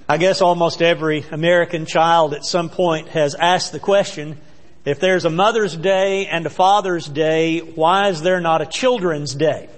I guess almost every American child at some point has asked the question, if there's a Mother's Day and a Father's Day, why is there not a Children's Day?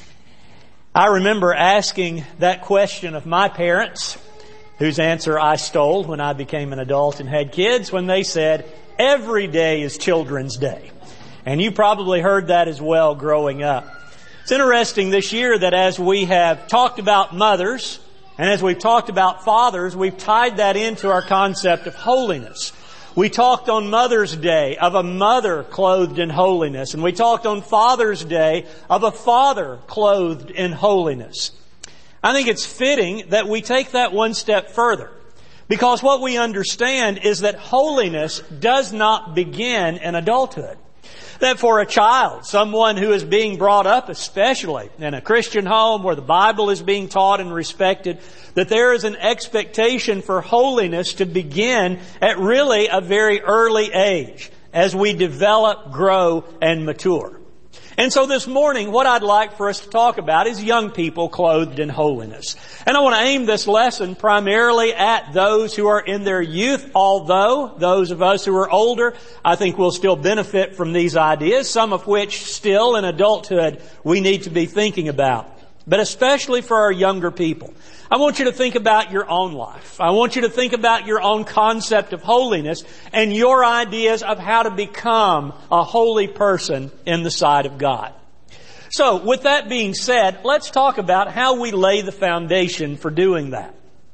I remember asking that question of my parents, whose answer I stole when I became an adult and had kids, when they said, every day is Children's Day. And you probably heard that as well growing up. It's interesting this year that as we have talked about mothers, and as we've talked about fathers, we've tied that into our concept of holiness. We talked on Mother's Day of a mother clothed in holiness, and we talked on Father's Day of a father clothed in holiness. I think it's fitting that we take that one step further, because what we understand is that holiness does not begin in adulthood. That for a child, someone who is being brought up, especially in a Christian home where the Bible is being taught and respected, that there is an expectation for holiness to begin at really a very early age as we develop, grow, and mature. And so this morning, what I'd like for us to talk about is young people clothed in holiness. And I want to aim this lesson primarily at those who are in their youth, although those of us who are older, I think will still benefit from these ideas, some of which still in adulthood we need to be thinking about. But especially for our younger people. I want you to think about your own life. I want you to think about your own concept of holiness and your ideas of how to become a holy person in the sight of God. So, with that being said, let's talk about how we lay the foundation for doing that.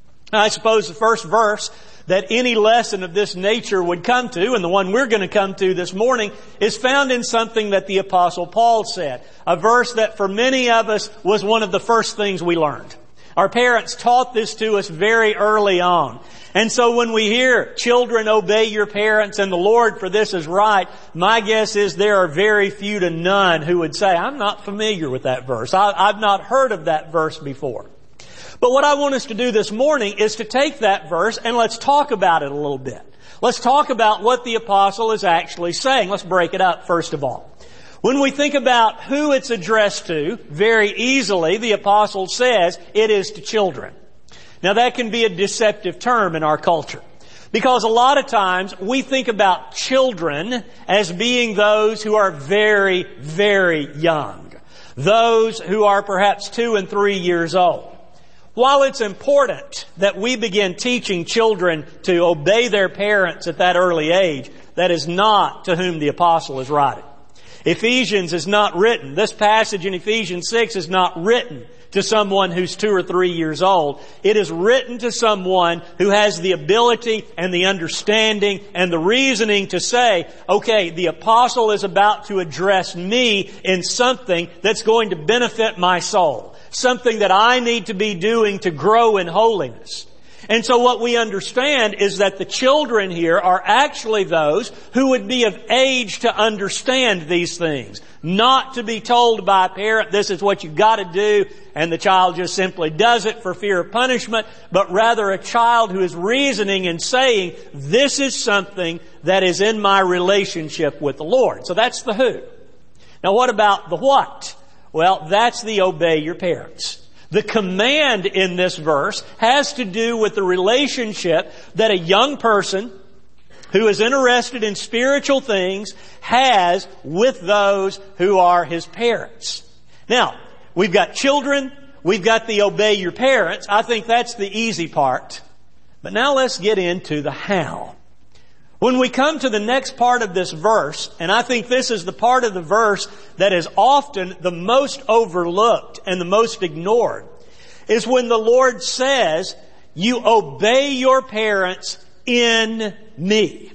I suppose the first verse that any lesson of this nature would come to, and the one we're going to come to this morning, is found in something that the Apostle Paul said. A verse that for many of us was one of the first things we learned. Our parents taught this to us very early on. And so when we hear, children, obey your parents and the Lord, for this is right, my guess is there are very few to none who would say, I'm not familiar with that verse. I've not heard of that verse before. But what I want us to do this morning is to take that verse and let's talk about it a little bit. Let's talk about what the apostle is actually saying. Let's break it up first of all. When we think about who it's addressed to, very easily the apostle says it is to children. Now that can be a deceptive term in our culture. Because a lot of times we think about children as being those who are very, very young. Those who are perhaps 2 and 3 years old. While it's important that we begin teaching children to obey their parents at that early age, that is not to whom the apostle is writing. Ephesians is not written. This passage in Ephesians 6 is not written to someone who's 2 or 3 years old. It is written to someone who has the ability and the understanding and the reasoning to say, okay, the apostle is about to address me in something that's going to benefit my soul. Something that I need to be doing to grow in holiness. And so what we understand is that the children here are actually those who would be of age to understand these things. Not to be told by a parent, this is what you've got to do, and the child just simply does it for fear of punishment, but rather a child who is reasoning and saying, this is something that is in my relationship with the Lord. So that's the who. Now what about the what? Well, that's the obey your parents. The command in this verse has to do with the relationship that a young person who is interested in spiritual things has with those who are his parents. Now, we've got children, we've got the obey your parents. I think that's the easy part. But now let's get into the how. When we come to the next part of this verse, and I think this is the part of the verse that is often the most overlooked and the most ignored, is when the Lord says, you obey your parents in me.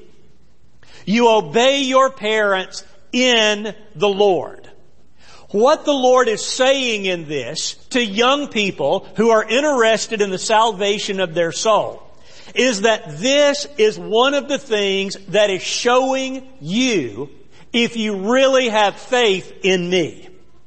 You obey your parents in the Lord. What the Lord is saying in this to young people who are interested in the salvation of their soul is that this is one of the things that is showing you if you really have faith in me.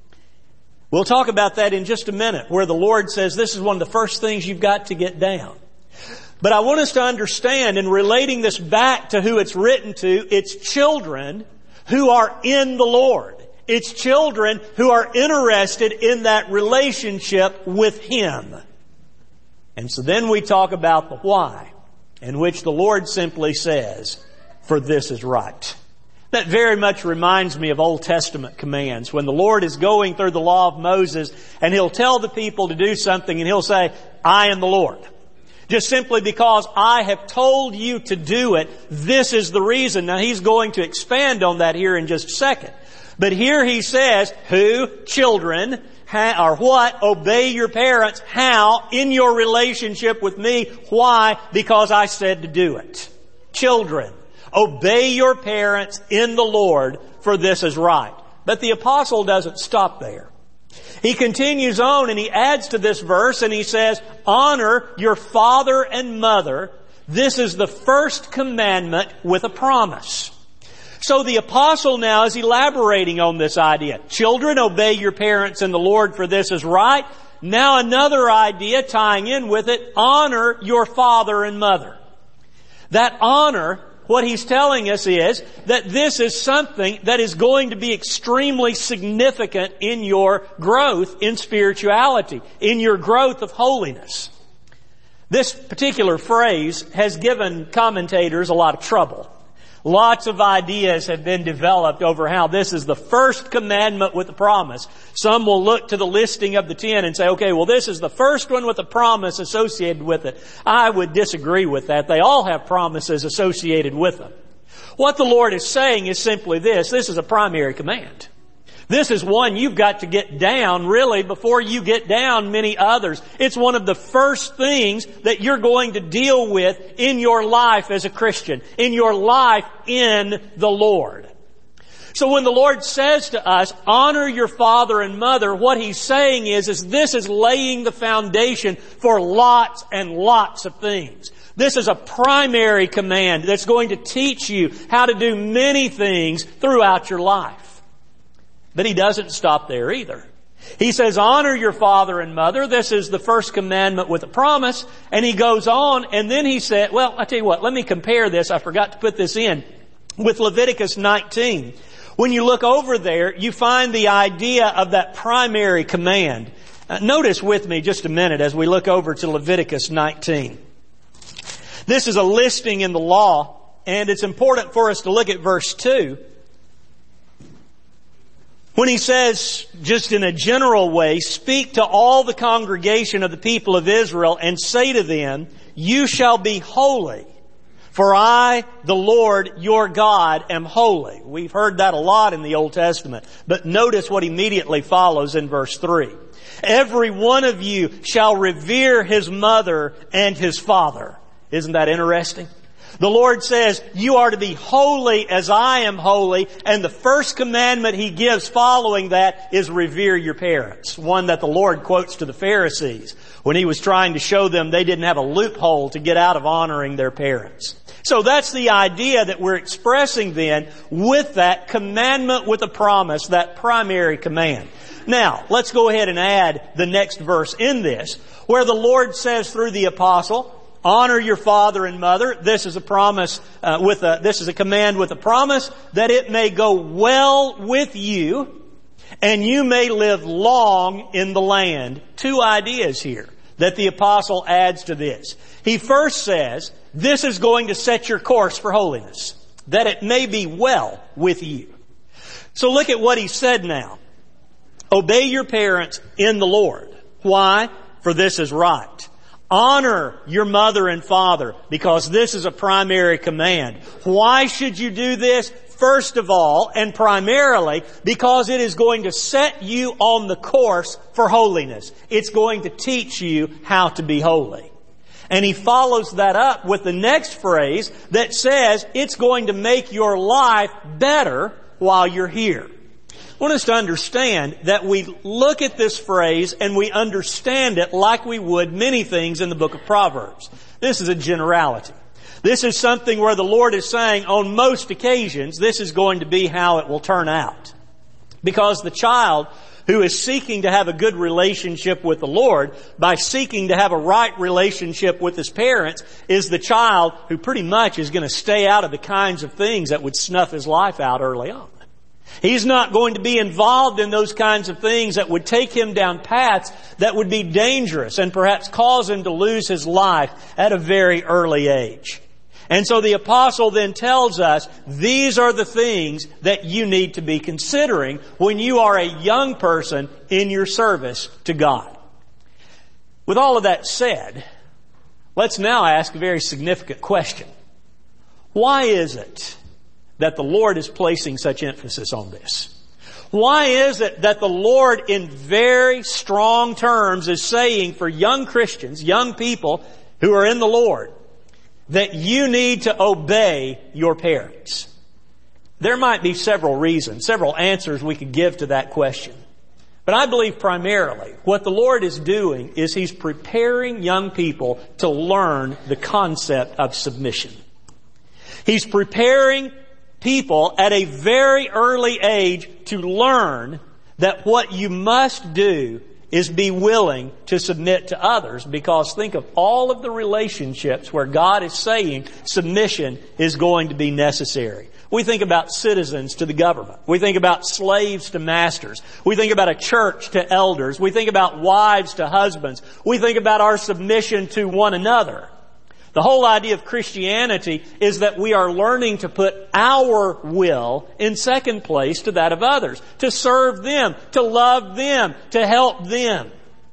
We'll talk about that in just a minute, where the Lord says this is one of the first things you've got to get down. But I want us to understand, in relating this back to who it's written to, it's children who are in the Lord. It's children who are interested in that relationship with Him. And so then we talk about the why, in which the Lord simply says, for this is right. That very much reminds me of Old Testament commands. When the Lord is going through the law of Moses and He'll tell the people to do something and He'll say, I am the Lord. Just simply because I have told you to do it, this is the reason. Now He's going to expand on that here in just a second. But here He says, who? Children. Or what? Obey your parents. How? In your relationship with me. Why? Because I said to do it. Children, obey your parents in the Lord, for this is right. But the apostle doesn't stop there. He continues on and he adds to this verse and he says, honor your father and mother. This is the first commandment with a promise. So the apostle now is elaborating on this idea. Children, obey your parents in the Lord, for this is right. Now another idea tying in with it, honor your father and mother. That honor, what he's telling us is that this is something that is going to be extremely significant in your growth in spirituality, in your growth of holiness. This particular phrase has given commentators a lot of trouble. Lots of ideas have been developed over how this is the first commandment with a promise. Some will look to the listing of the 10 and say, okay, well, this is the first one with a promise associated with it. I would disagree with that. They all have promises associated with them. What the Lord is saying is simply this. This is a primary command. This is one you've got to get down, really, before you get down many others. It's one of the first things that you're going to deal with in your life as a Christian, in your life in the Lord. So when the Lord says to us, honor your father and mother, what He's saying is this is laying the foundation for lots and lots of things. This is a primary command that's going to teach you how to do many things throughout your life. But He doesn't stop there either. He says, honor your father and mother. This is the first commandment with a promise. And He goes on and then He said, well, I tell you what, let me compare this. I forgot to put this in with Leviticus 19. When you look over there, you find the idea of that primary command. Notice with me just a minute as we look over to Leviticus 19. This is a listing in the law, and it's important for us to look at verse 2. When he says, just in a general way, speak to all the congregation of the people of Israel and say to them, you shall be holy, for I, the Lord your God, am holy. We've heard that a lot in the Old Testament. But notice what immediately follows in verse 3. Every one of you shall revere his mother and his father. Isn't that interesting? The Lord says, you are to be holy as I am holy. And the first commandment He gives following that is revere your parents. One that the Lord quotes to the Pharisees when He was trying to show them they didn't have a loophole to get out of honoring their parents. So that's the idea that we're expressing then with that commandment with a promise, that primary command. Now, let's go ahead and add the next verse in this, where the Lord says through the apostle, honor your father and mother. This is a promise this is a command with a promise that it may go well with you and you may live long in the land. Two ideas here that the apostle adds to this. He first says, this is going to set your course for holiness, that it may be well with you. So look at what he said now. Obey your parents in the Lord. Why? For this is right. Honor your mother and father, because this is a primary command. Why should you do this? First of all, and primarily, because it is going to set you on the course for holiness. It's going to teach you how to be holy. And he follows that up with the next phrase that says it's going to make your life better while you're here. I want us to understand that we look at this phrase and we understand it like we would many things in the book of Proverbs. This is a generality. This is something where the Lord is saying on most occasions, this is going to be how it will turn out. Because the child who is seeking to have a good relationship with the Lord, by seeking to have a right relationship with his parents, is the child who pretty much is going to stay out of the kinds of things that would snuff his life out early on. He's not going to be involved in those kinds of things that would take him down paths that would be dangerous and perhaps cause him to lose his life at a very early age. And so the apostle then tells us, these are the things that you need to be considering when you are a young person in your service to God. With all of that said, let's now ask a very significant question. Why is it that the Lord is placing such emphasis on this? Why is it that the Lord in very strong terms is saying for young Christians, young people who are in the Lord, that you need to obey your parents? There might be several reasons, several answers we could give to that question. But I believe primarily what the Lord is doing is He's preparing young people to learn the concept of submission. He's preparing people at a very early age to learn that what you must do is be willing to submit to others, because think of all of the relationships where God is saying submission is going to be necessary. We think about citizens to the government. We think about slaves to masters. We think about a church to elders. We think about wives to husbands. We think about our submission to one another. The whole idea of Christianity is that we are learning to put our will in second place to that of others, to serve them, to love them, to help them.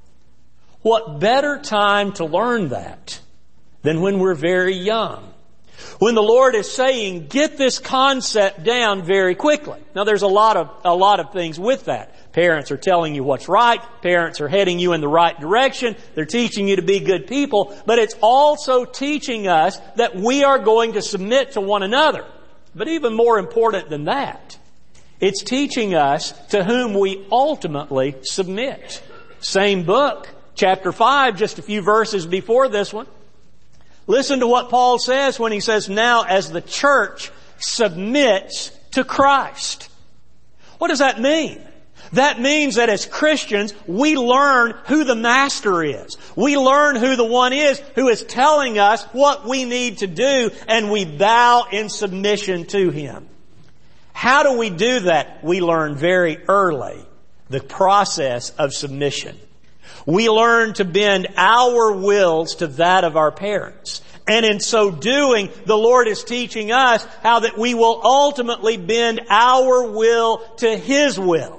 What better time to learn that than when we're very young? When the Lord is saying, get this concept down very quickly. Now there's a lot of things with that. Parents are telling you what's right. Parents are heading you in the right direction. They're teaching you to be good people. But it's also teaching us that we are going to submit to one another. But even more important than that, it's teaching us to whom we ultimately submit. Same book, chapter 5, just a few verses before this one. Listen to what Paul says when he says, now as the church submits to Christ. What does that mean? That means that as Christians, we learn who the Master is. We learn who the one is who is telling us what we need to do, and we bow in submission to Him. How do we do that? We learn very early the process of submission. We learn to bend our wills to that of our parents. And in so doing, the Lord is teaching us how that we will ultimately bend our will to His will.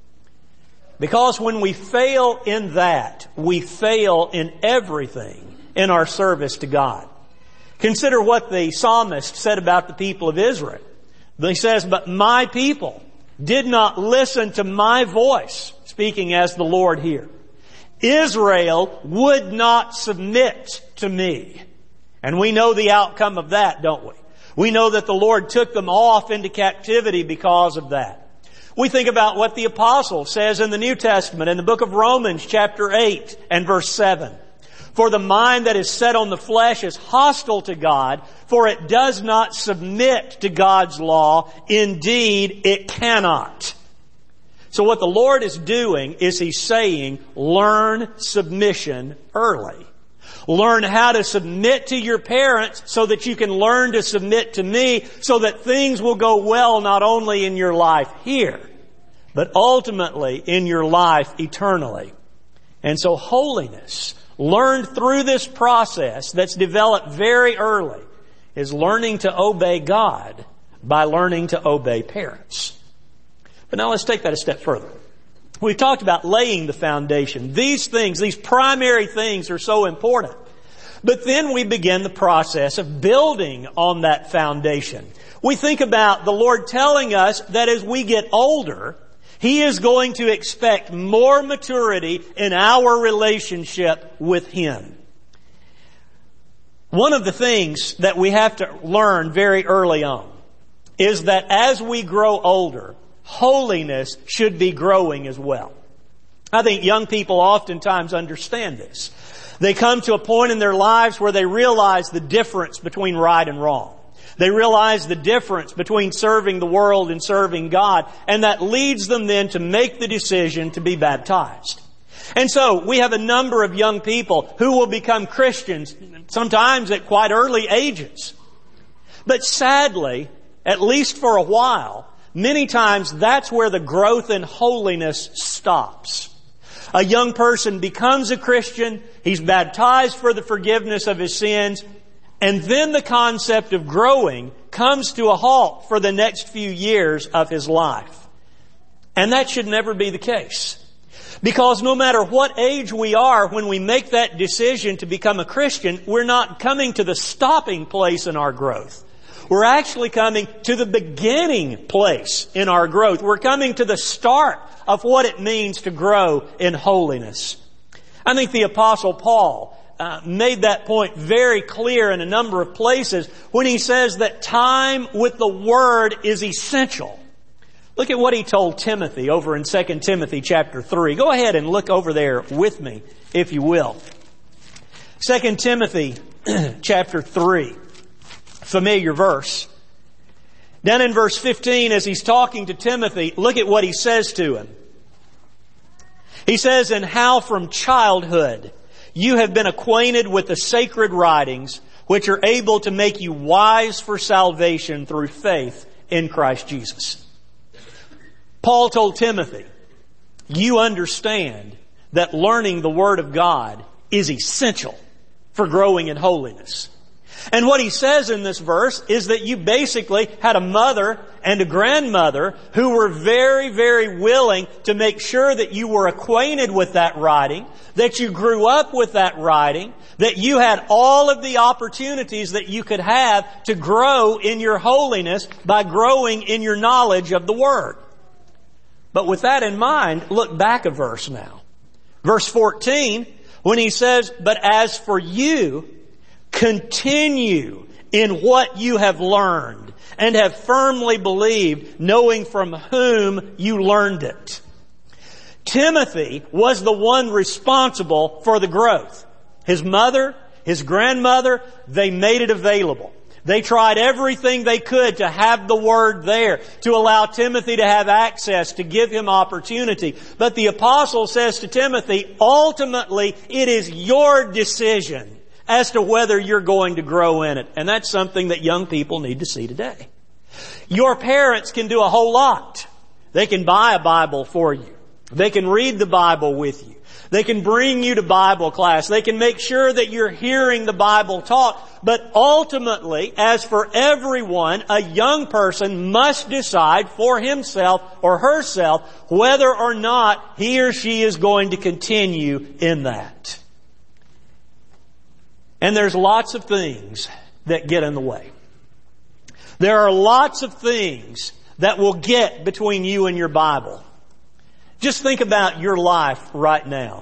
Because when we fail in that, we fail in everything in our service to God. Consider what the psalmist said about the people of Israel. He says, but my people did not listen to my voice, speaking as the Lord here. Israel would not submit to me. And we know the outcome of that, don't we? We know that the Lord took them off into captivity because of that. We think about what the apostle says in the New Testament in the book of Romans chapter 8 and verse 7. For the mind that is set on the flesh is hostile to God, for it does not submit to God's law. Indeed, it cannot. So what the Lord is doing is He's saying, learn submission early. Learn how to submit to your parents so that you can learn to submit to me, so that things will go well not only in your life here, but ultimately in your life eternally. And so holiness, learned through this process that's developed very early, is learning to obey God by learning to obey parents. But now let's take that a step further. We've talked about laying the foundation. These things, these primary things are so important. But then we begin the process of building on that foundation. We think about the Lord telling us that as we get older, He is going to expect more maturity in our relationship with Him. One of the things that we have to learn very early on is that as we grow older, holiness should be growing as well. I think young people oftentimes understand this. They come to a point in their lives where they realize the difference between right and wrong. They realize the difference between serving the world and serving God, and that leads them then to make the decision to be baptized. And so we have a number of young people who will become Christians, sometimes at quite early ages. But sadly, at least for a while, many times that's where the growth in holiness stops. A young person becomes a Christian, he's baptized for the forgiveness of his sins, and then the concept of growing comes to a halt for the next few years of his life. And that should never be the case. Because no matter what age we are when we make that decision to become a Christian, we're not coming to the stopping place in our growth. We're actually coming to the beginning place in our growth. We're coming to the start of what it means to grow in holiness. I think the Apostle Paul made that point very clear in a number of places when he says that time with the Word is essential. Look at what he told Timothy over in 2 Timothy chapter 3. Go ahead and look over there with me, if you will. 2 Timothy chapter 3. Familiar verse. Down in verse 15, as he's talking to Timothy, look at what he says to him. He says, "And how from childhood you have been acquainted with the sacred writings, which are able to make you wise for salvation through faith in Christ Jesus." Paul told Timothy, you understand that learning the Word of God is essential for growing in holiness. And what he says in this verse is that you basically had a mother and a grandmother who were very, very willing to make sure that you were acquainted with that writing, that you grew up with that writing, that you had all of the opportunities that you could have to grow in your holiness by growing in your knowledge of the Word. But with that in mind, look back a verse now. Verse 14, when he says, "But as for you, continue in what you have learned and have firmly believed, knowing from whom you learned it." Timothy was the one responsible for the growth. His mother, his grandmother, they made it available. They tried everything they could to have the Word there, to allow Timothy to have access, to give him opportunity. But the apostle says to Timothy, ultimately, it is your decision as to whether you're going to grow in it. And that's something that young people need to see today. Your parents can do a whole lot. They can buy a Bible for you. They can read the Bible with you. They can bring you to Bible class. They can make sure that you're hearing the Bible taught. But ultimately, as for everyone, a young person must decide for himself or herself whether or not he or she is going to continue in that. And there's lots of things that get in the way. There are lots of things that will get between you and your Bible. Just think about your life right now.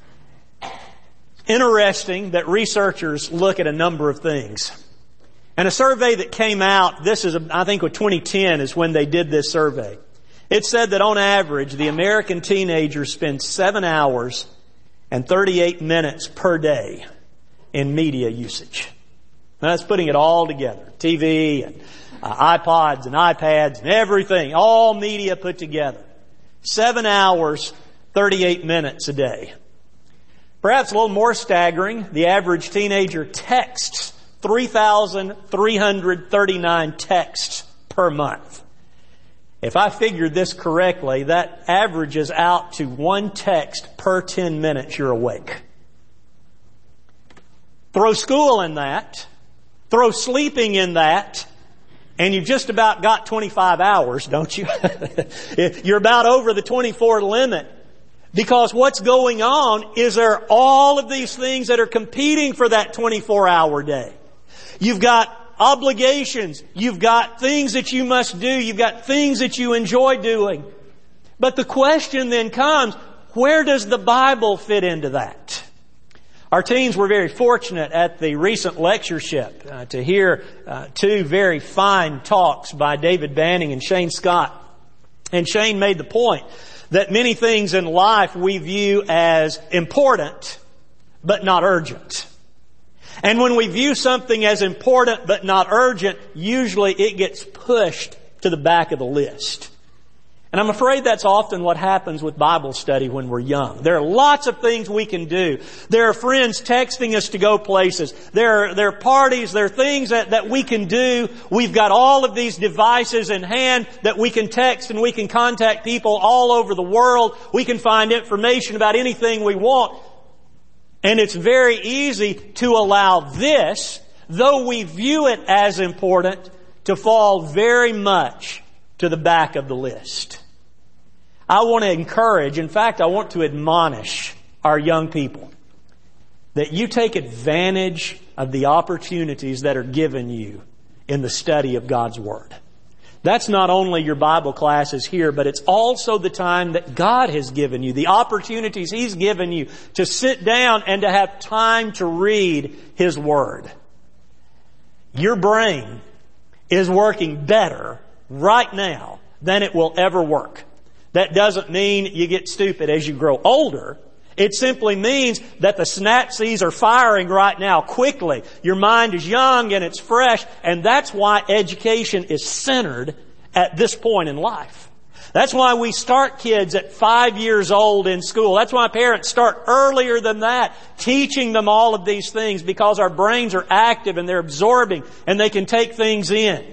Interesting that researchers look at a number of things. And a survey that came out, this is, I think, 2010 is when they did this survey. It said that on average, the American teenager spends 7 hours and 38 minutes per day in media usage. Now, that's putting it all together. TV and iPods and iPads and everything. All media put together. 7 hours, 38 minutes a day. Perhaps a little more staggering, the average teenager texts 3,339 texts per month. If I figured this correctly, that averages out to 1 text per 10 minutes you're awake. Throw school in that, throw sleeping in that, and you've just about got 25 hours, don't you? You're about over the 24 limit. Because what's going on is there are all of these things that are competing for that 24-hour day. You've got obligations. You've got things that you must do. You've got things that you enjoy doing. But the question then comes, where does the Bible fit into that? Our teens were very fortunate at the recent lectureship to hear 2 very fine talks by David Banning and Shane Scott. And Shane made the point that many things in life we view as important, but not urgent. And when we view something as important, but not urgent, usually it gets pushed to the back of the list. And I'm afraid that's often what happens with Bible study when we're young. There are lots of things we can do. There are friends texting us to go places. There are parties. There are things that we can do. We've got all of these devices in hand that we can text and we can contact people all over the world. We can find information about anything we want. And it's very easy to allow this, though we view it as important, to fall very much to the back of the list. I want to encourage, in fact, I want to admonish our young people that you take advantage of the opportunities that are given you in the study of God's Word. That's not only your Bible classes here, but it's also the time that God has given you, the opportunities He's given you to sit down and to have time to read His Word. Your brain is working better right now than it will ever work. That doesn't mean you get stupid as you grow older. It simply means that the synapses are firing right now quickly. Your mind is young and it's fresh, and that's why education is centered at this point in life. That's why we start kids at 5 years old in school. That's why parents start earlier than that, teaching them all of these things, because our brains are active and they're absorbing and they can take things in.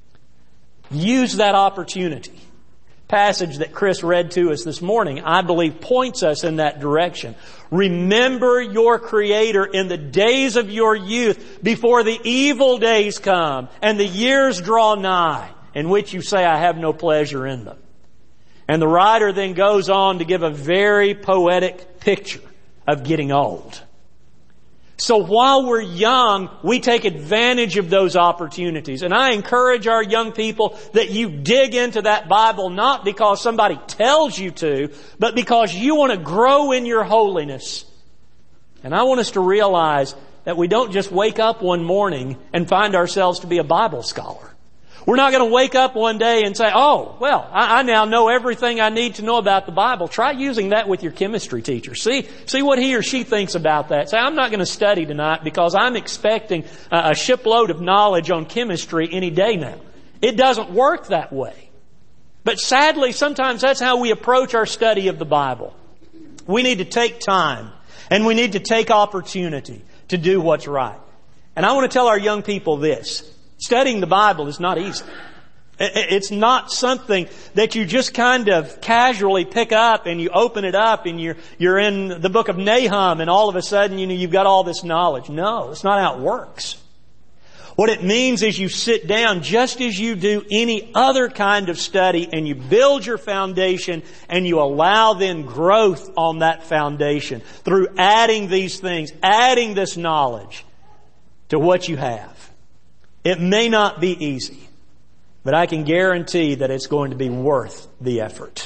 Use that opportunity. Passage that Chris read to us this morning, I believe, points us in that direction. Remember your Creator in the days of your youth, before the evil days come and the years draw nigh, in which you say, I have no pleasure in them. And the writer then goes on to give a very poetic picture of getting old. So while we're young, we take advantage of those opportunities. And I encourage our young people that you dig into that Bible not because somebody tells you to, but because you want to grow in your holiness. And I want us to realize that we don't just wake up one morning and find ourselves to be a Bible scholar. We're not going to wake up one day and say, oh, well, I now know everything I need to know about the Bible. Try using that with your chemistry teacher. See what he or she thinks about that. Say, I'm not going to study tonight because I'm expecting a shipload of knowledge on chemistry any day now. It doesn't work that way. But sadly, sometimes that's how we approach our study of the Bible. We need to take time and we need to take opportunity to do what's right. And I want to tell our young people this. Studying the Bible is not easy. It's not something that you just kind of casually pick up and you open it up and you're in the book of Nahum and all of a sudden, you've got all this knowledge. No, it's not how it works. What it means is you sit down just as you do any other kind of study and you build your foundation and you allow then growth on that foundation through adding these things, adding this knowledge to what you have. It may not be easy, but I can guarantee that it's going to be worth the effort.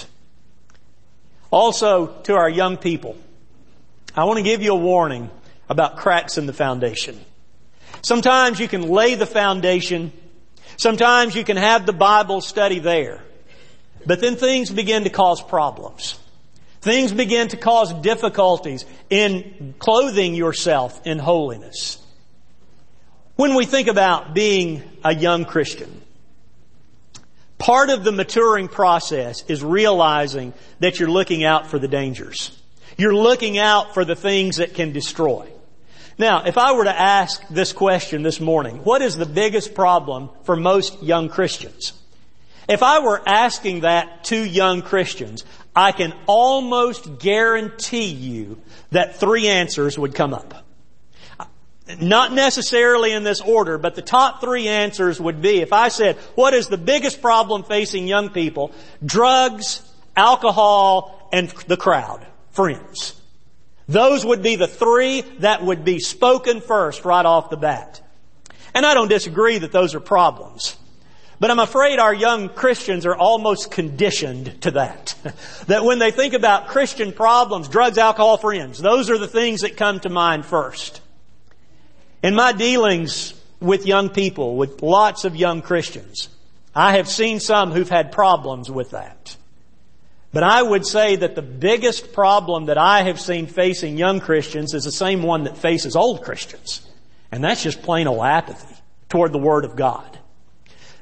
Also, to our young people, I want to give you a warning about cracks in the foundation. Sometimes you can lay the foundation. Sometimes you can have the Bible study there. But then things begin to cause problems. Things begin to cause difficulties in clothing yourself in holiness. When we think about being a young Christian, part of the maturing process is realizing that you're looking out for the dangers. You're looking out for the things that can destroy. Now, if I were to ask this question this morning, what is the biggest problem for most young Christians? If I were asking that to young Christians, I can almost guarantee you that 3 answers would come up. Not necessarily in this order, but the top 3 answers would be, if I said, what is the biggest problem facing young people? Drugs, alcohol, and the crowd, friends. Those would be the 3 that would be spoken first right off the bat. And I don't disagree that those are problems. But I'm afraid our young Christians are almost conditioned to that. That when they think about Christian problems, drugs, alcohol, friends, those are the things that come to mind first. In my dealings with young people, with lots of young Christians, I have seen some who've had problems with that. But I would say that the biggest problem that I have seen facing young Christians is the same one that faces old Christians. And that's just plain old apathy toward the Word of God.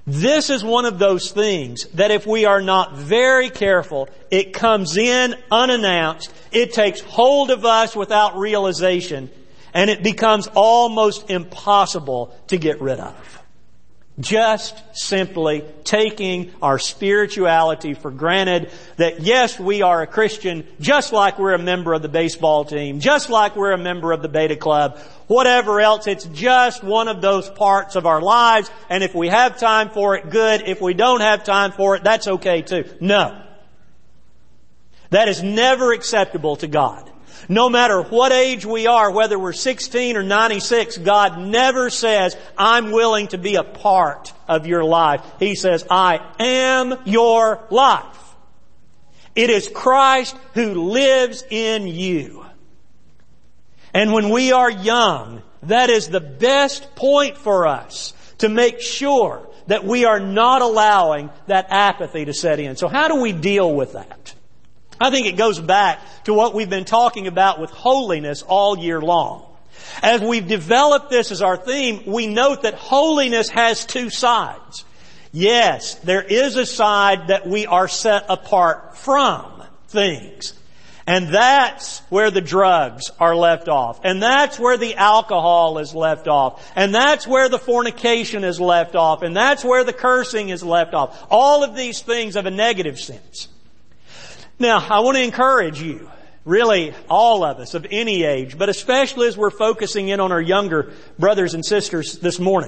This is one of those things that if we are not very careful, it comes in unannounced, it takes hold of us without realization, and it becomes almost impossible to get rid of. Just simply taking our spirituality for granted, that yes, we are a Christian, just like we're a member of the baseball team, just like we're a member of the Beta Club, whatever else, it's just one of those parts of our lives, and if we have time for it, good. If we don't have time for it, that's okay too. No. That is never acceptable to God. No matter what age we are, whether we're 16 or 96, God never says, I'm willing to be a part of your life. He says, I am your life. It is Christ who lives in you. And when we are young, that is the best point for us to make sure that we are not allowing that apathy to set in. So how do we deal with that? I think it goes back to what we've been talking about with holiness all year long. As we've developed this as our theme, we note that holiness has two sides. Yes, there is a side that we are set apart from things. And that's where the drugs are left off. And that's where the alcohol is left off. And that's where the fornication is left off. And that's where the cursing is left off. All of these things have a negative sense. Now, I want to encourage you, really all of us of any age, but especially as we're focusing in on our younger brothers and sisters this morning.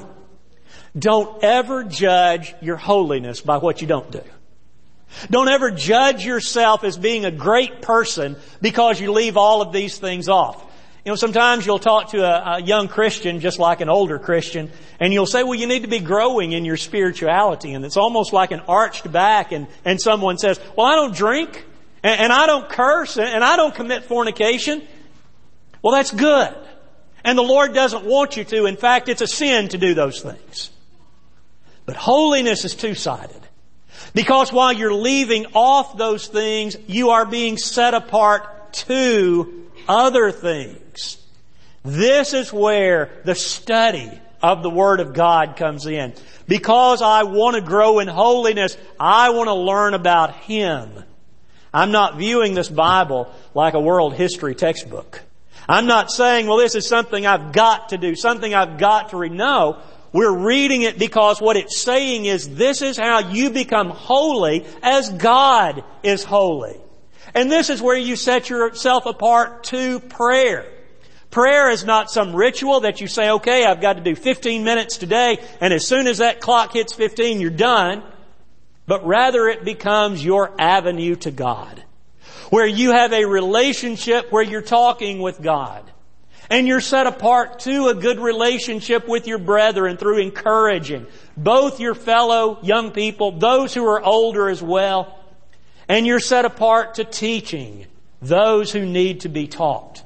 Don't ever judge your holiness by what you don't do. Don't ever judge yourself as being a great person because you leave all of these things off. You know, sometimes you'll talk to a young Christian just like an older Christian, and you'll say, well, you need to be growing in your spirituality. And it's almost like an arched back, and someone says, well, I don't drink, and I don't curse, and I don't commit fornication. Well, that's good. And the Lord doesn't want you to. In fact, it's a sin to do those things. But holiness is two-sided. Because while you're leaving off those things, you are being set apart to other things. This is where the study of the Word of God comes in. Because I want to grow in holiness, I want to learn about Him. I'm not viewing this Bible like a world history textbook. I'm not saying, well, this is something I've got to do, something I've got to read. No. We're reading it because what it's saying is this is how you become holy as God is holy. And this is where you set yourself apart to prayer. Prayer is not some ritual that you say, okay, I've got to do 15 minutes today, and as soon as that clock hits 15, you're done. But rather it becomes your avenue to God, where you have a relationship where you're talking with God. And you're set apart to a good relationship with your brethren through encouraging both your fellow young people, those who are older as well. And you're set apart to teaching those who need to be taught.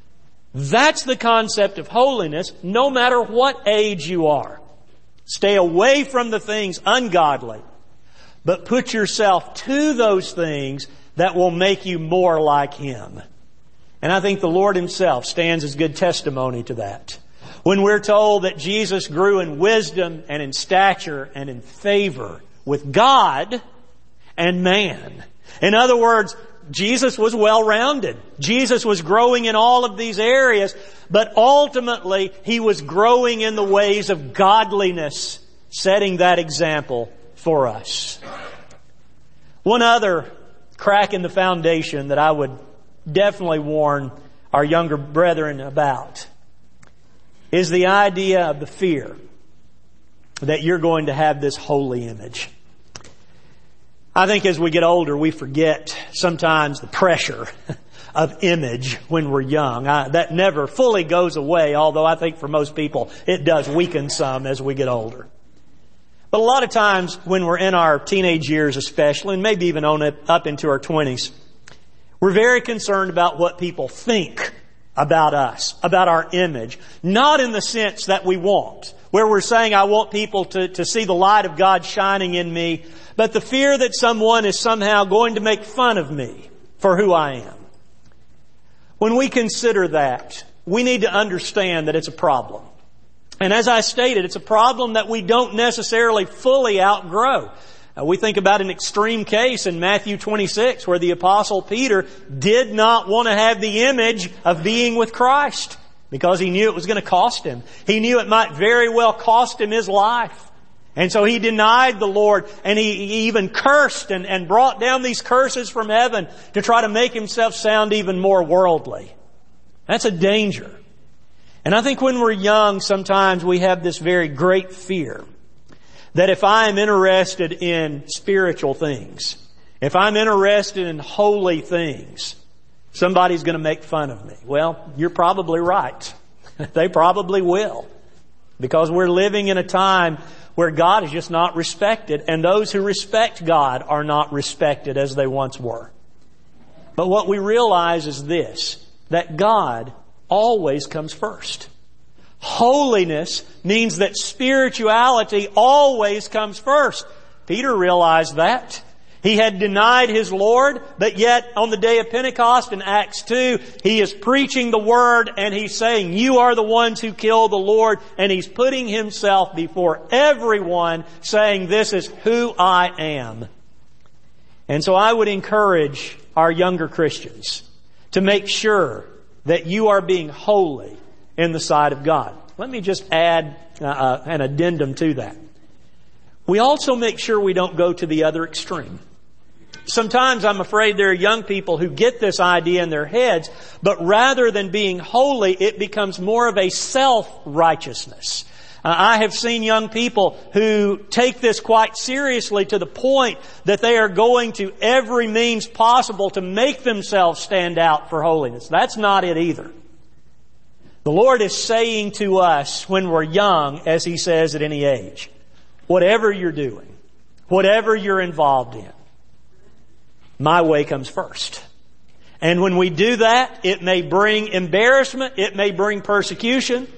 That's the concept of holiness, no matter what age you are. Stay away from the things ungodly, but put yourself to those things that will make you more like Him. And I think the Lord Himself stands as good testimony to that. When we're told that Jesus grew in wisdom and in stature and in favor with God and man. In other words, Jesus was well-rounded. Jesus was growing in all of these areas, but ultimately He was growing in the ways of godliness, setting that example for us. One other crack in the foundation that I would definitely warn our younger brethren about is the idea of the fear that you're going to have this holy image. I think as we get older, we forget sometimes the pressure of image when we're young. That never fully goes away, although I think for most people it does weaken some as we get older. But a lot of times when we're in our teenage years especially, and maybe even up into our 20s, we're very concerned about what people think about us, about our image. Not in the sense that we want, where we're saying, I want people to see the light of God shining in me, but the fear that someone is somehow going to make fun of me for who I am. When we consider that, we need to understand that it's a problem. And as I stated, it's a problem that we don't necessarily fully outgrow. We think about an extreme case in Matthew 26 where the Apostle Peter did not want to have the image of being with Christ because he knew it was going to cost him. He knew it might very well cost him his life. And so he denied the Lord, and he even cursed and brought down these curses from heaven to try to make himself sound even more worldly. That's a danger. And I think when we're young, sometimes we have this very great fear that if I am interested in spiritual things, if I'm interested in holy things, somebody's going to make fun of me. Well, you're probably right. They probably will. Because we're living in a time where God is just not respected, and those who respect God are not respected as they once were. But what we realize is this, that God always comes first. Holiness means that spirituality always comes first. Peter realized that. He had denied his Lord, but yet on the day of Pentecost in Acts 2, he is preaching the Word and he's saying, you are the ones who killed the Lord, and he's putting himself before everyone saying, this is who I am. And so I would encourage our younger Christians to make sure that you are being holy in the sight of God. Let me just add an addendum to that. We also make sure we don't go to the other extreme. Sometimes I'm afraid there are young people who get this idea in their heads, but rather than being holy, it becomes more of a self-righteousness. I have seen young people who take this quite seriously to the point that they are going to every means possible to make themselves stand out for holiness. That's not it either. The Lord is saying to us when we're young, as He says at any age, whatever you're doing, whatever you're involved in, my way comes first. And when we do that, it may bring embarrassment, it may bring persecution,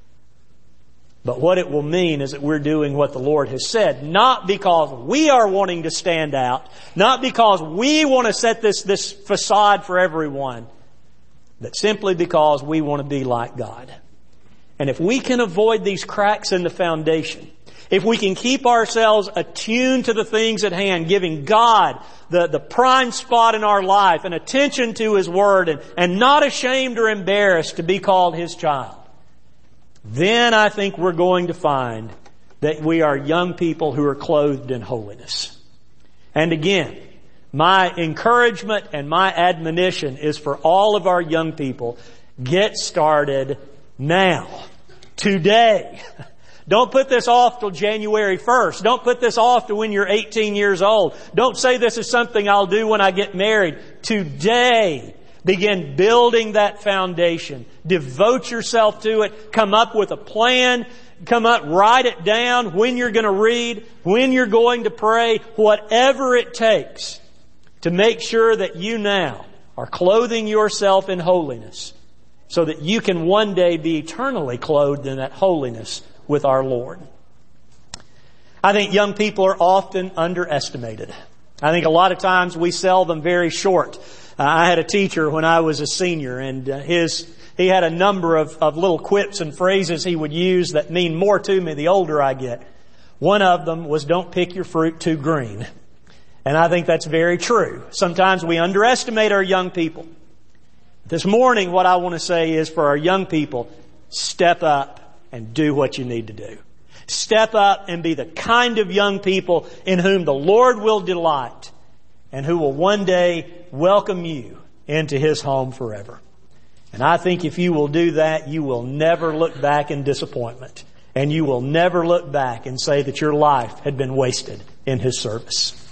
but what it will mean is that we're doing what the Lord has said, not because we are wanting to stand out, not because we want to set this facade for everyone, but simply because we want to be like God. And if we can avoid these cracks in the foundation, if we can keep ourselves attuned to the things at hand, giving God the prime spot in our life and attention to His Word and not ashamed or embarrassed to be called His child, then I think we're going to find that we are young people who are clothed in holiness. And again, my encouragement and my admonition is for all of our young people, get started now, today. Don't put this off till January 1st. Don't put this off to when you're 18 years old. Don't say this is something I'll do when I get married. Today, begin building that foundation. Devote yourself to it. Come up with a plan. Write it down when you're going to read, when you're going to pray, whatever it takes to make sure that you now are clothing yourself in holiness so that you can one day be eternally clothed in that holiness with our Lord. I think young people are often underestimated. I think a lot of times we sell them very short. I had a teacher when I was a senior, and he had a number of little quips and phrases he would use that mean more to me the older I get. One of them was, don't pick your fruit too green. And I think that's very true. Sometimes we underestimate our young people. This morning, what I want to say is for our young people, step up and do what you need to do. Step up and be the kind of young people in whom the Lord will delight and who will one day welcome you into His home forever. And I think if you will do that, you will never look back in disappointment. And you will never look back and say that your life had been wasted in His service.